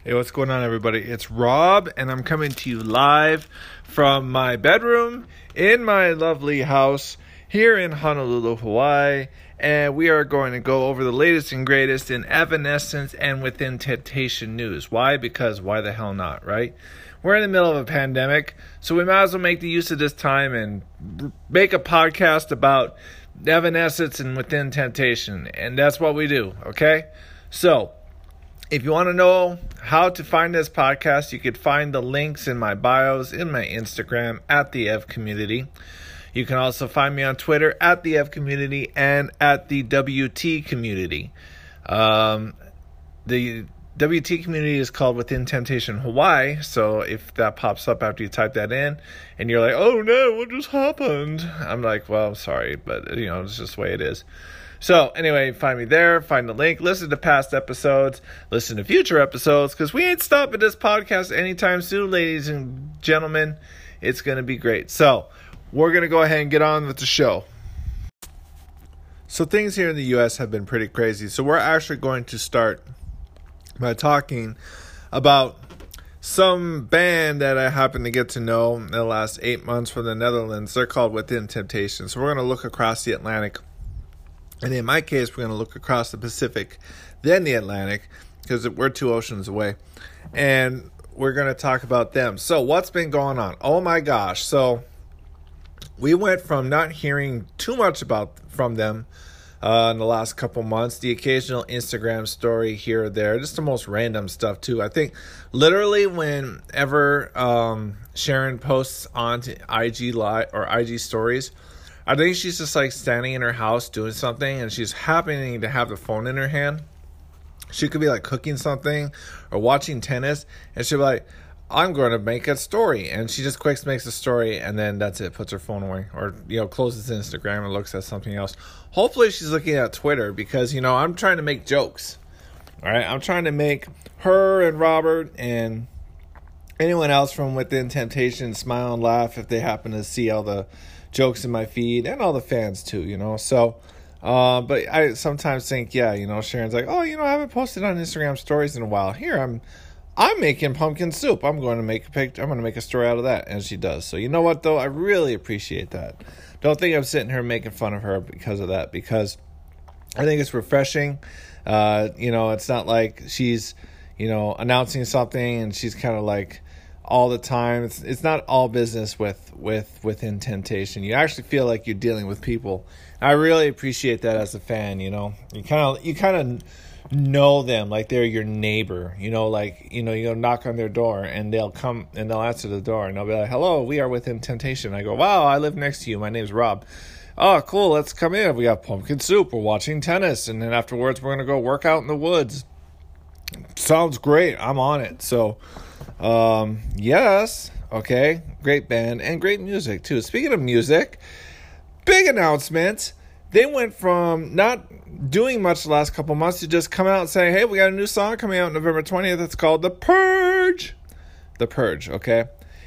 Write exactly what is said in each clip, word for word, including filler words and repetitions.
Hey, what's going on, everybody? It's Rob, and I'm coming to you live from my bedroom in my lovely house here in Honolulu, Hawaii. And we are going to go over the latest and greatest in Evanescence and Within Temptation news. Why? Because why the hell not, right? We're in the middle of a pandemic, so we might as well make the use of this time and make a podcast about Evanescence and Within Temptation. And that's what we do, okay? So, if you want to know how to find this podcast, you could find the links in my bios, in my Instagram, at the Ev Community. You can also find me on Twitter, at the Ev Community, and at the W T Community. Um, the W T Community is called Within Temptation Hawaii, so if that pops up after you type that in, and you're like, oh no, what just happened? I'm like, well, I'm sorry, but, you know, it's just the way it is. So, anyway, find me there, find the link, listen to past episodes, listen to future episodes, because we ain't stopping this podcast anytime soon, ladies and gentlemen. It's going to be great. So, we're going to go ahead and get on with the show. So, things here in the U S have been pretty crazy. So, we're actually going to start by talking about some band that I happen to get to know in the last eight months from the Netherlands. They're called Within Temptation. So, we're going to look across the Atlantic. And in my case, we're going to look across the Pacific, then the Atlantic, because we're two oceans away. And we're going to talk about them. So what's been going on? Oh my gosh. So we went from not hearing too much about from them uh, in the last couple months. The occasional Instagram story here or there. Just the most random stuff too. I think literally whenever um, Sharon posts onto I G Live or I G stories, I think she's just like standing in her house doing something and she's happening to have the phone in her hand. She could be like cooking something or watching tennis and she'll be like, I'm going to make a story. And she just quick makes a story and then that's it, puts her phone away or, you know, closes Instagram and looks at something else. Hopefully she's looking at Twitter because, you know, I'm trying to make jokes. All right. I'm trying to make her and Robert and anyone else from Within Temptation smile and laugh if they happen to see all the jokes in my feed and all the fans too, you know. So, uh, but I sometimes think, yeah, you know, Sharon's like, oh, you know, I haven't posted on Instagram stories in a while. Here, I'm, I'm making pumpkin soup. I'm going to make a picture. I'm going to make a story out of that, and she does. So, you know what, though, I really appreciate that. Don't think I'm sitting here making fun of her because of that, because I think it's refreshing. Uh, you know, it's not like she's, you know, announcing something and she's kind of like all the time. It's it's not all business with with Within Temptation. You actually feel like you're dealing with people. I really appreciate that as a fan. You know, you kind of you kind of know them like they're your neighbor. You know, like you know you go knock on their door and they'll come and they'll answer the door and they'll be like, "Hello, we are Within Temptation." I go, "Wow, I live next to you. My name's Rob." "Oh, cool. Let's come in. We got pumpkin soup. We're watching tennis, and then afterwards we're gonna go work out in the woods." Sounds great. I'm on it. So. Um, yes, okay, great band and great music too. Speaking of music, big announcement. They went from not doing much the last couple months to just come out and say, hey, we got a new song coming out November twentieth. It's called The Purge. The Purge, okay?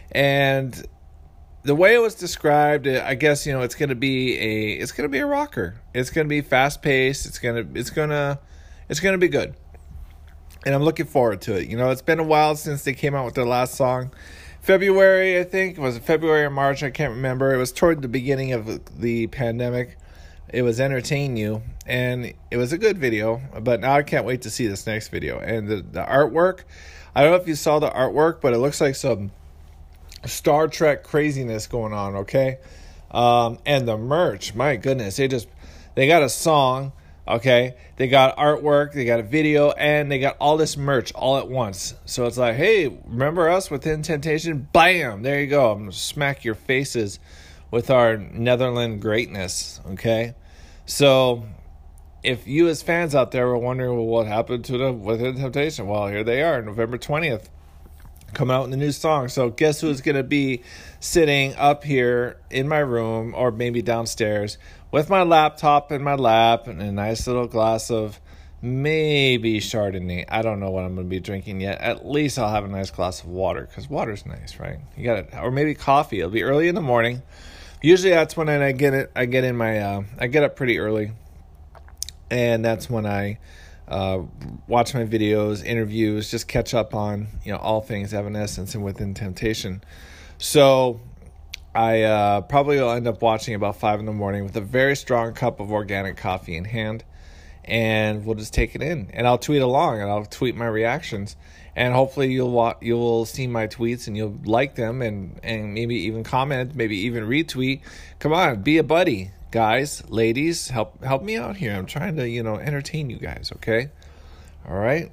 And the way it was described, I guess, you know, it's going to be a it's going to be a rocker. It's going to be fast-paced. It's going to it's going to it's going to be good. And I'm looking forward to it. You know, it's been a while since they came out with their last song. February, I think. Was it February or March? I can't remember. It was toward the beginning of the pandemic. It was Entertain You. And it was a good video. But now I can't wait to see this next video. And the, the artwork. I don't know if you saw the artwork, but it looks like some Star Trek craziness going on, okay? Um, and the merch. My goodness. They just, they got a song. Okay, they got artwork, they got a video, and they got all this merch all at once. So it's like, hey, remember us Within Temptation? Bam! There you go. I'm going to smack your faces with our Netherlands greatness, okay? So if you as fans out there were wondering, well, what happened to them Within Temptation? Well, here they are, November twentieth, coming out in the new song. So guess who's going to be sitting up here in my room or maybe downstairs with my laptop in my lap and a nice little glass of maybe Chardonnay. I don't know what I'm going to be drinking yet. At least I'll have a nice glass of water because water's nice, right? You got it, or maybe coffee. It'll be early in the morning. Usually that's when I get it. I get in my. Uh, I get up pretty early, and that's when I uh, watch my videos, interviews, just catch up on, you know, all things Evanescence and Within Temptation. So I uh, probably will end up watching about five in the morning with a very strong cup of organic coffee in hand, and we'll just take it in. And I'll tweet along, and I'll tweet my reactions, and hopefully you'll wa- you'll see my tweets and you'll like them, and and maybe even comment, maybe even retweet. Come on, be a buddy, guys, ladies, help help me out here. I'm trying to, you know, entertain you guys. Okay, all right.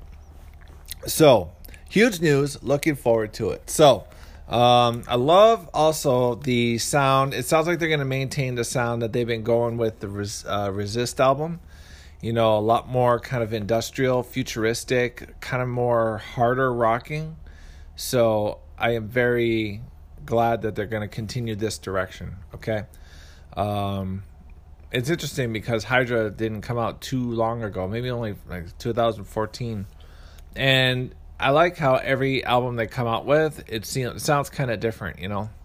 So huge news. Looking forward to it. So. Um, I love also the sound. It sounds like they're going to maintain the sound that they've been going with the Res- uh, Resist album. You know, a lot more kind of industrial, futuristic, kind of more harder rocking. So I am very glad that they're going to continue this direction. Okay. Um, it's interesting because Hydra didn't come out too long ago, maybe only like two thousand fourteen. And I like how every album they come out with, it, seems, it sounds kind of different, you know.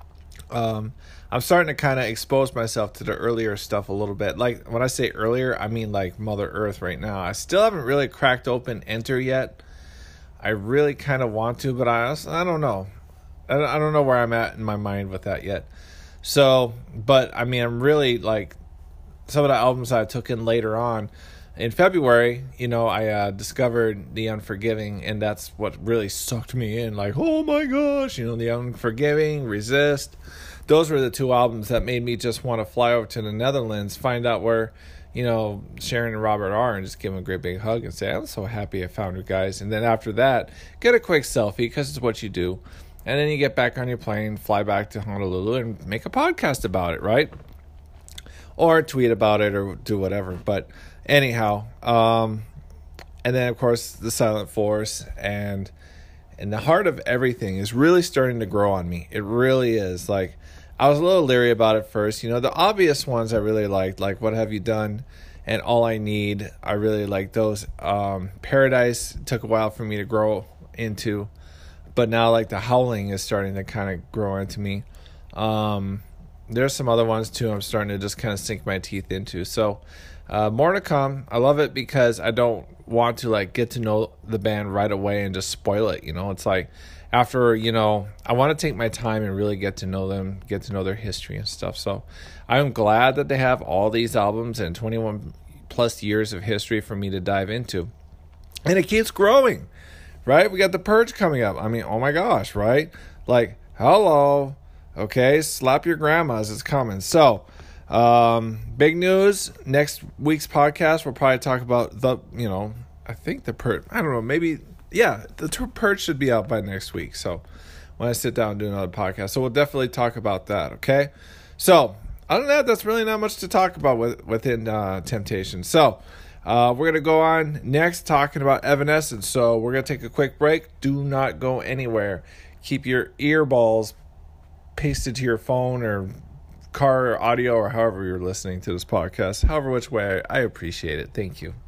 Um, I'm starting to kind of expose myself to the earlier stuff a little bit. Like, when I say earlier, I mean like Mother Earth right now. I still haven't really cracked open Enter yet. I really kind of want to, but I I don't know. I, I don't know where I'm at in my mind with that yet. So, but, I mean, I'm really, like, some of the albums I took in later on, in February, you know, I uh, discovered The Unforgiving, and that's what really sucked me in. Like, oh my gosh, you know, The Unforgiving, Resist. Those were the two albums that made me just want to fly over to the Netherlands, find out where, you know, Sharon and Robert are, and just give them a great big hug and say, I'm so happy I found you guys. And then after that, get a quick selfie, because it's what you do. And then you get back on your plane, fly back to Honolulu, and make a podcast about it, right? Or tweet about it, or do whatever. But anyhow, um, and then, of course, The Silent Force, and and the heart of everything is really starting to grow on me. It really is. Like, I was a little leery about it first. You know, the obvious ones I really liked, like What Have You Done and All I Need. I really liked those. Um, Paradise took a while for me to grow into, but now, like, The Howling is starting to kind of grow into me. Um, there's some other ones, too, I'm starting to just kind of sink my teeth into. So, Uh, more to come. I love it because I don't want to, like, get to know the band right away and just spoil it. You know, it's like after, you know, I want to take my time and really get to know them, get to know their history and stuff. So I'm glad that they have all these albums and twenty-one plus years of history for me to dive into. And it keeps growing, right? We got The Purge coming up. I mean, oh my gosh, right? Like, hello. Okay, slap your grandmas. It's coming. So, Um, big news, next week's podcast, we'll probably talk about the, you know, I think the Purge, I don't know, maybe, yeah, the Purge should be out by next week. So when I sit down and do another podcast, so we'll definitely talk about that. Okay. So other than that, that's really not much to talk about with, within, uh, Temptation. So, uh, we're going to go on next talking about Evanescence. So we're going to take a quick break. Do not go anywhere. Keep your earballs pasted to your phone or car audio, or however you're listening to this podcast, however which way, I appreciate it. Thank you.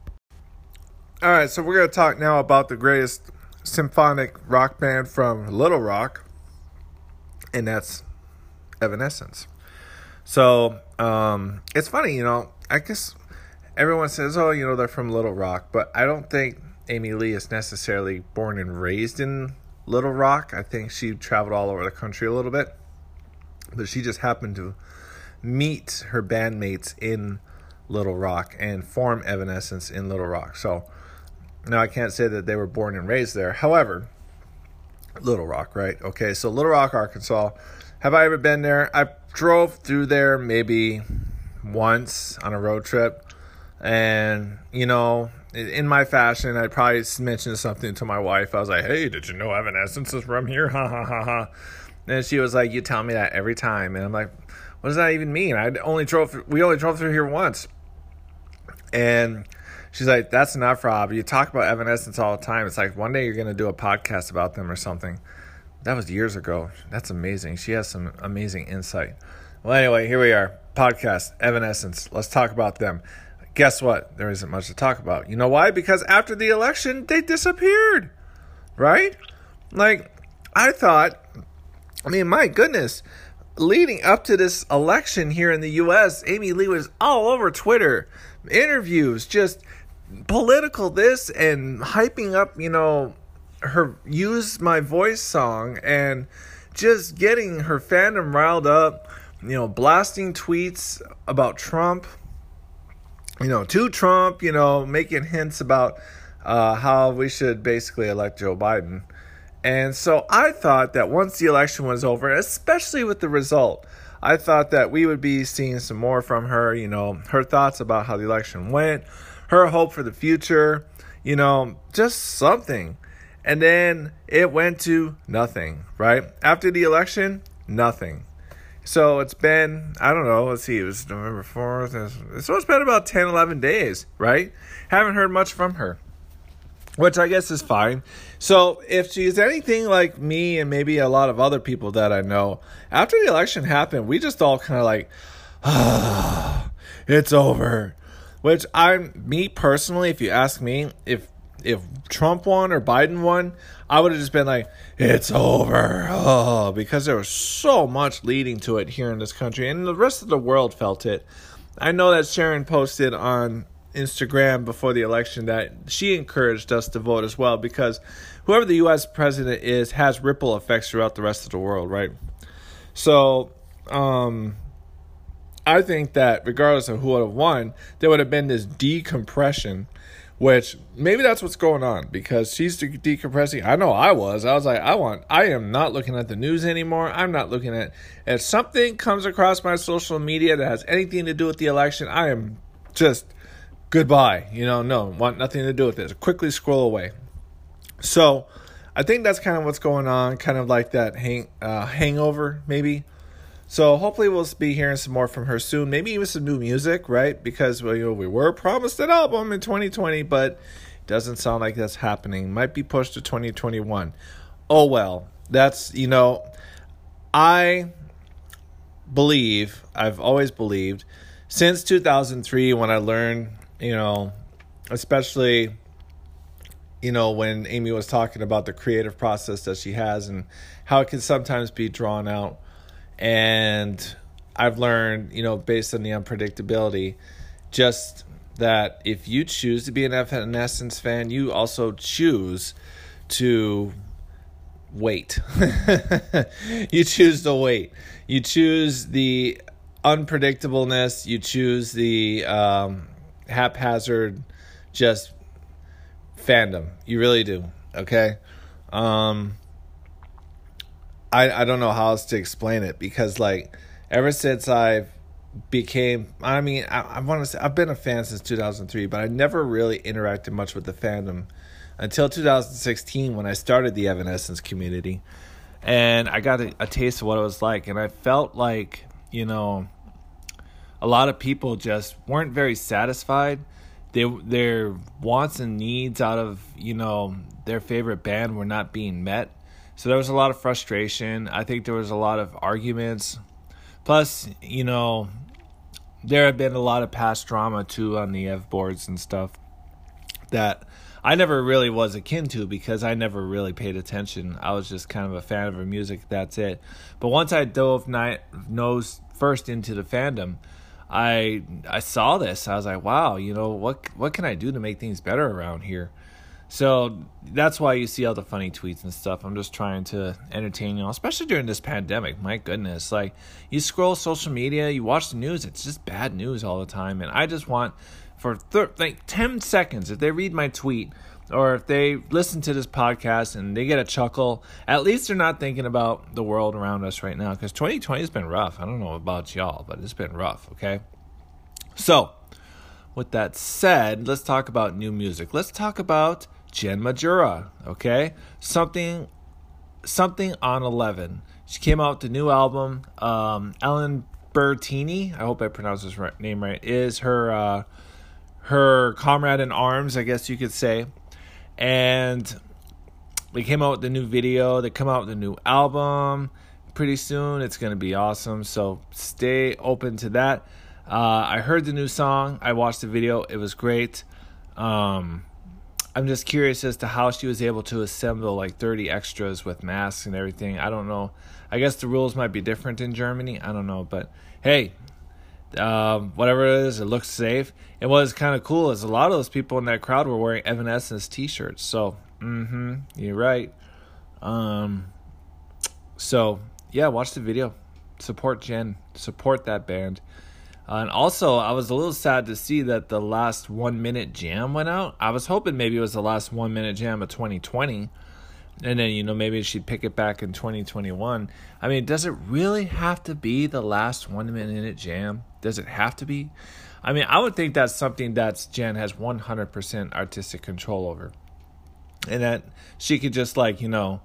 All right, so we're going to talk now about the greatest symphonic rock band from Little Rock, and that's Evanescence. So um, it's funny, you know, I guess everyone says, oh, you know, they're from Little Rock, but I don't think Amy Lee is necessarily born and raised in Little Rock. I think she traveled all over the country a little bit. But she just happened to meet her bandmates in Little Rock and form Evanescence in Little Rock. So now I can't say that they were born and raised there. However, Little Rock, right? Okay, so Little Rock, Arkansas. Have I ever been there? I drove through there maybe once on a road trip. And, you know, in my fashion, I probably mentioned something to my wife. I was like, hey, did you know Evanescence is from here? Ha, ha, ha, ha. And she was like, you tell me that every time. And I'm like, what does that even mean? I only drove, we only drove through here once. And she's like, that's enough, Rob. You talk about Evanescence all the time. It's like one day you're going to do a podcast about them or something. That was years ago. That's amazing. She has some amazing insight. Well, anyway, here we are. Podcast, Evanescence. Let's talk about them. Guess what? There isn't much to talk about. You know why? Because after the election, they disappeared. Right? Like, I thought... I mean, my goodness, leading up to this election here in the U S, Amy Lee was all over Twitter, interviews, just political this and hyping up, you know, her Use My Voice song and just getting her fandom riled up, you know, blasting tweets about Trump, you know, to Trump, you know, making hints about uh, how we should basically elect Joe Biden. And so I thought that once the election was over, especially with the result, I thought that we would be seeing some more from her, you know, her thoughts about how the election went, her hope for the future, you know, just something. And then it went to nothing, right? After the election, nothing. So it's been, I don't know, let's see, it was November fourth. So it's been about ten, eleven days, right? Haven't heard much from her, which I guess is fine. So if she's anything like me and maybe a lot of other people that I know, after the election happened, we just all kind of like, ah, it's over. Which I'm, me personally, if you ask me, if if Trump won or Biden won, I would have just been like, it's over. Oh, because there was so much leading to it here in this country. And the rest of the world felt it. I know that Sharon posted on Instagram before the election that she encouraged us to vote as well, because whoever the U S president is has ripple effects throughout the rest of the world, right? So, um, I think that regardless of who would have won, there would have been this decompression, which maybe that's what's going on, because she's de- decompressing. I know I was. I was like, I want, I am not looking at the news anymore. I'm not looking at, if something comes across my social media that has anything to do with the election, I am just goodbye. You know, no, want nothing to do with this. Quickly scroll away. So I think that's kind of what's going on, kind of like that hang, uh, hangover, maybe. So hopefully we'll be hearing some more from her soon. Maybe even some new music, right? Because well, you know, we were promised an album in twenty twenty, but it doesn't sound like that's happening. Might be pushed to twenty twenty-one. Oh, well. That's, you know, I believe, I've always believed, since two thousand three when I learned, you know, especially, you know, when Amy was talking about the creative process that she has and how it can sometimes be drawn out. And I've learned, you know, based on the unpredictability, just that if you choose to be an Evanescence fan, you also choose to wait. You choose to wait. You choose the unpredictableness. You choose the um, haphazard, just fandom. You really do. Okay. Um, I, I don't know how else to explain it, because like ever since I became, I mean, I, I want to say I've been a fan since two thousand three, but I never really interacted much with the fandom until two thousand sixteen when I started the Evanescence community, and I got a, a taste of what it was like. And I felt like, you know, a lot of people just weren't very satisfied. They, their wants and needs out of, you know, their favorite band were not being met. So there was a lot of frustration. I think there was a lot of arguments. Plus, you know, there had been a lot of past drama too on the Ev boards and stuff that I never really was akin to, because I never really paid attention. I was just kind of a fan of her music. That's it. But once I dove ni- nose first into the fandom, I I saw this. I was like, wow, you know, what what can I do to make things better around here? So that's why you see all the funny tweets and stuff. I'm just trying to entertain you all, especially during this pandemic. My goodness. Like, you scroll social media, you watch the news, it's just bad news all the time. And I just want, for thir- like ten seconds, if they read my tweet or if they listen to this podcast and they get a chuckle, at least they're not thinking about the world around us right now. Because twenty twenty has been rough. I don't know about y'all, but it's been rough, okay? So, with that said, let's talk about new music. Let's talk about Jen Majura, okay? Something something on eleven. She came out with the new album. Um, Ellen Bertini, I hope I pronounced his right, name right, is her uh, her comrade in arms, I guess you could say. And they came out with the new video. They come out with a new album pretty soon. It's going to be awesome, so stay open to that. Uh, I heard the new song. I watched the video. It was great. Um... I'm just curious as to how she was able to assemble like thirty extras with masks and everything. I don't know. I guess the rules might be different in Germany. I don't know. But hey, Um, whatever it is, it looks safe. And what is kind of cool is a lot of those people in that crowd were wearing Evanescence t-shirts. So, mm-hmm, you're right. Um, so, yeah, watch the video. Support Jen. Support that band. Uh, and also, I was a little sad to see that the last one-minute jam went out. I was hoping maybe it was the last one-minute jam of twenty twenty. And then, you know, maybe she'd pick it back in twenty twenty-one. I mean, does it really have to be the last one-minute jam? Does it have to be? I mean, I would think that's something that Jen has one hundred percent artistic control over. And that she could just, like, you know,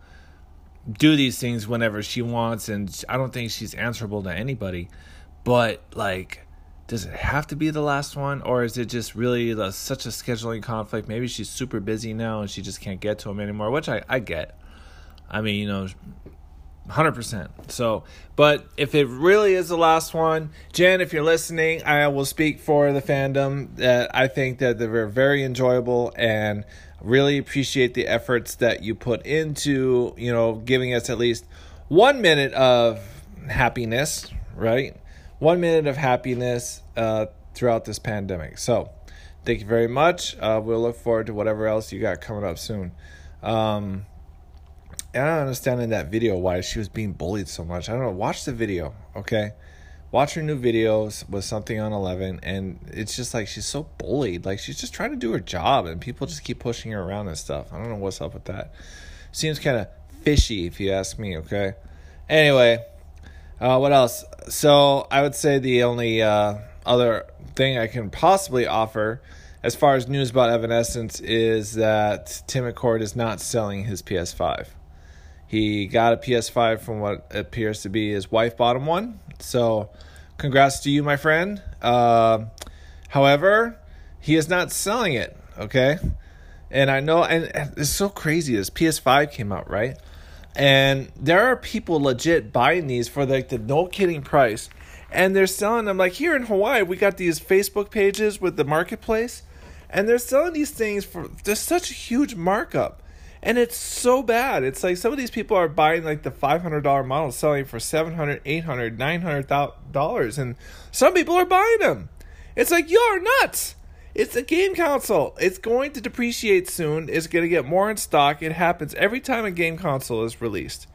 do these things whenever she wants. And I don't think she's answerable to anybody. But, like, does it have to be the last one? Or is it just really the, such a scheduling conflict? Maybe she's super busy now and she just can't get to him anymore, which I, I get. I mean, you know, one hundred percent. So, but if it really is the last one, Jen, if you're listening, I will speak for the fandom that I think that they're very enjoyable and really appreciate the efforts that you put into, you know, giving us at least one minute of happiness, right? One minute of happiness uh, throughout this pandemic. So, thank you very much. Uh, we'll look forward to whatever else you got coming up soon. Um, and I don't understand in that video why she was being bullied so much. I don't know. Watch the video, okay? Watch her new videos with Something on eleven, and it's just like she's so bullied. Like, she's just trying to do her job, and people just keep pushing her around and stuff. I don't know what's up with that. Seems kind of fishy, if you ask me, okay? Anyway. Uh, what else? So I would say the only uh, other thing I can possibly offer as far as news about Evanescence is that Tim McCord is not selling his P S five. He got a P S five from what appears to be his wife bought him one. So congrats to you, my friend. Uh, however, he is not selling it, okay? And I know, and, and it's so crazy. This P S five came out, right? And there are people legit buying these for like the no kidding price. And they're selling them like here in Hawaii. We got these Facebook pages with the marketplace. And they're selling these things for there's such a huge markup. And it's so bad. It's like some of these people are buying like the five hundred dollars model selling for seven hundred dollars, eight hundred dollars, nine hundred dollars. And some people are buying them. It's like, you're nuts. It's a game console. It's going to depreciate soon. It's going to get more in stock. It happens every time a game console is released.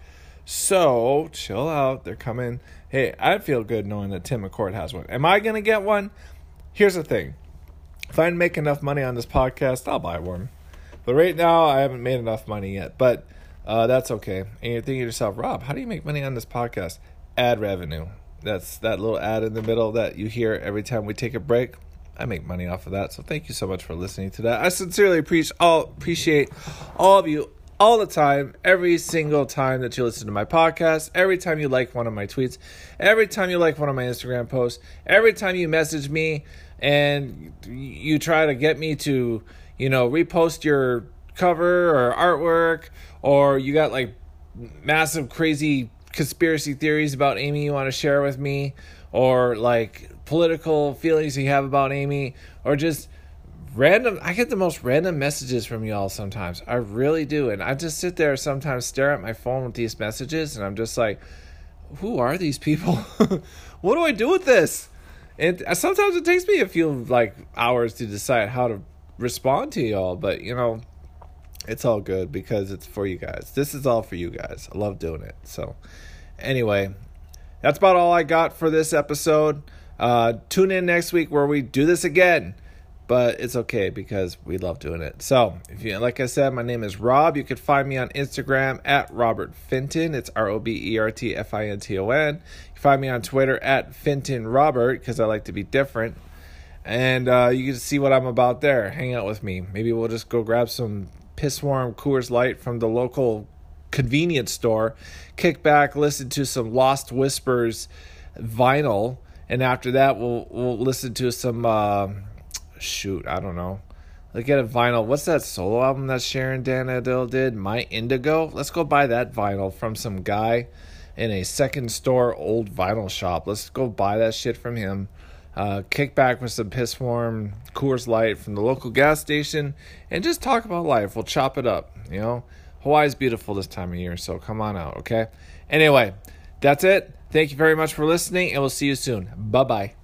So, chill out. They're coming. Hey, I feel good knowing that Tim McCord has one. Am I going to get one? Here's the thing. If I make enough money on this podcast, I'll buy one. But right now, I haven't made enough money yet. But uh, that's okay. And you're thinking to yourself, Rob, how do you make money on this podcast? Ad revenue. That's that little ad in the middle that you hear every time we take a break. I make money off of that, so thank you so much for listening to that. I sincerely appreciate all, appreciate all of you all the time, every single time that you listen to my podcast, every time you like one of my tweets, every time you like one of my Instagram posts, every time you message me and you try to get me to, you know, repost your cover or artwork, or you got like massive crazy conspiracy theories about Amy you want to share with me, or like political feelings you have about Amy, or just random. I get the most random messages from y'all sometimes. I really do. And I just sit there sometimes, stare at my phone with these messages, and I'm just like, who are these people? What do I do with this? And sometimes it takes me a few like hours to decide how to respond to y'all, but you know, it's all good because it's for you guys. This is all for you guys. I love doing it. So anyway, that's about all I got for this episode. Uh, tune in next week where we do this again, but it's okay because we love doing it. So, if you like I said, my name is Rob. You can find me on Instagram at Robert Finton. It's R O B E R T F I N T O N. You can find me on Twitter at Finton Robert because I like to be different. And uh, you can see what I'm about there. Hang out with me. Maybe we'll just go grab some piss warm Coors Light from the local convenience store, kick back, listen to some Lost Whispers vinyl, and after that we'll we'll listen to some uh, shoot I don't know like get a vinyl. What's that solo album that Sharon Dan Adele did? My Indigo. Let's go buy that vinyl from some guy in a second store old vinyl shop. Let's go buy that shit from him. Uh, kick back with some piss warm Coors Light from the local gas station and just talk about life. We'll chop it up, you know. Hawaii's beautiful this time of year, so come on out, okay? Anyway, that's it. Thank you very much for listening, and we'll see you soon. Bye-bye.